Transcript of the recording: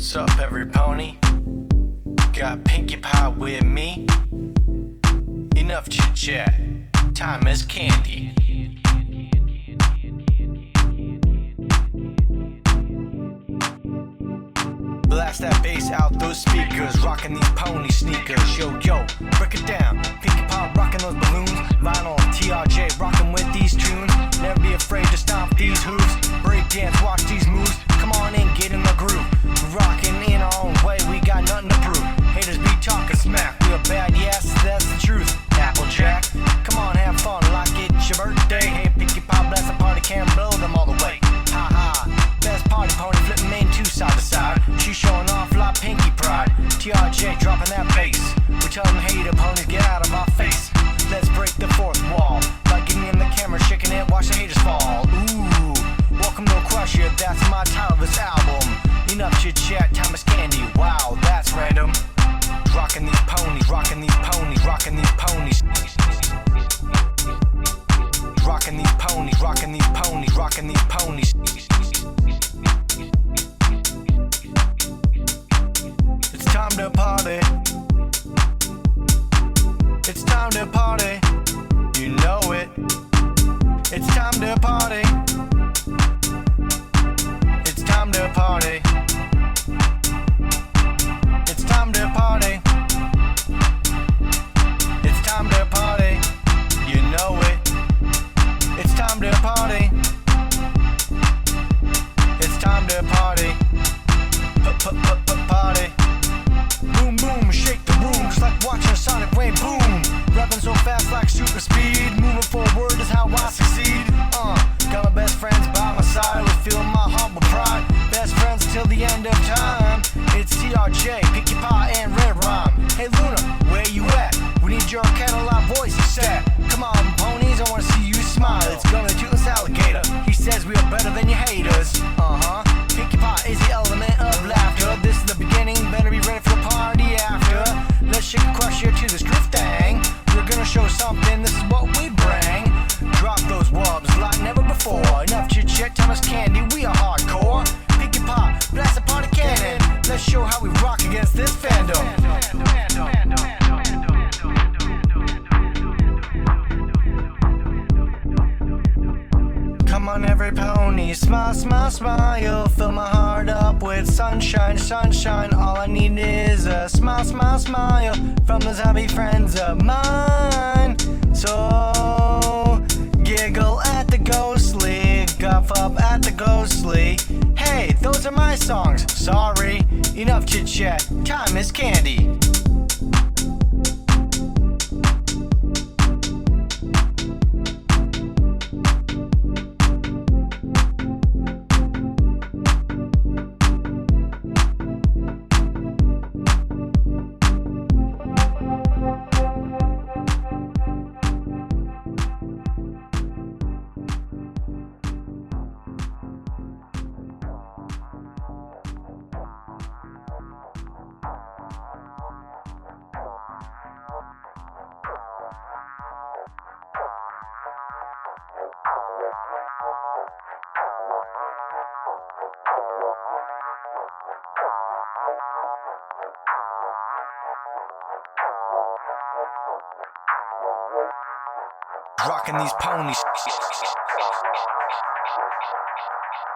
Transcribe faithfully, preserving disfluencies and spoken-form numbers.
Sup, every pony? Got Pinkie Pie with me. Enough chit chat. Time is candy. Blast that bass out those speakers, rocking these pony sneakers. Yo, yo, break it down. Pinkie Pie rocking those balloons. Vinyl, T R J rocking with these tunes. Never be afraid to stomp these hooves. Break dance, watch these moves. Come on in, get in the groove. Rocking in our own way, we got nothing to prove. Haters be talking smack, we are bad, yes, that's the truth. Applejack, come on, have fun like it's your birthday. Hey, Pinkie Pie, blast the party, can blow them all the way. Ha ha, best party pony, flipping main two side to side. She showing off like Pinkie Pride. T R J dropping that bass. We tell them hater ponies, get out of our face. Let's break the fourth wall. By getting in the camera, shaking it, watch the haters fall. Ooh, welcome to Crush It, that's my title of this album. Enough chit chat, time is candy. Wow, that's random. Rocking these ponies, rocking these ponies, rocking these ponies. Rocking these ponies, rocking these ponies, rocking these ponies. It's time to party. It's time to party. You know it. It's time to party. It's time to party. It's time to party. It's time to party. You know it. It's time to party. It's time to party. P-p-p-p-party. Boom boom, shake the room just like watching a sonic wave. Boom, rapping so fast like super speed. Moving forward is how I succeed. Uh, got my best friends by my side. Always feel my humble pride. Best friends until the end of time. It's T R J, Pinkie Pie, and Red Rhyme. Hey Luna, where you at? We need your catalog voice set. Come on, ponies, I wanna see you smile. It's gonna toothless alligator. He says we are better than your haters. Uh-huh. Pinkie Pie is the element of laughter. This is the beginning, better be ready for the party after. Let's shake and crush you to this groove thing. We're gonna show something, this is what we bring. Drop those wubs like never before. Enough chit chat, time is candy, we are hardcore. Pinkie Pie, blast the party cannon. Let's show how we rock against this fandom. Come on every pony, smile, smile, smile. Fill my heart up with sunshine, sunshine. All I need is a smile, smile, smile from those happy friends of mine. So giggle at the ghostly, guff up at the ghostly. Hey, those are my songs, sorry. Enough chit chat, time is candy. Rocking these ponies.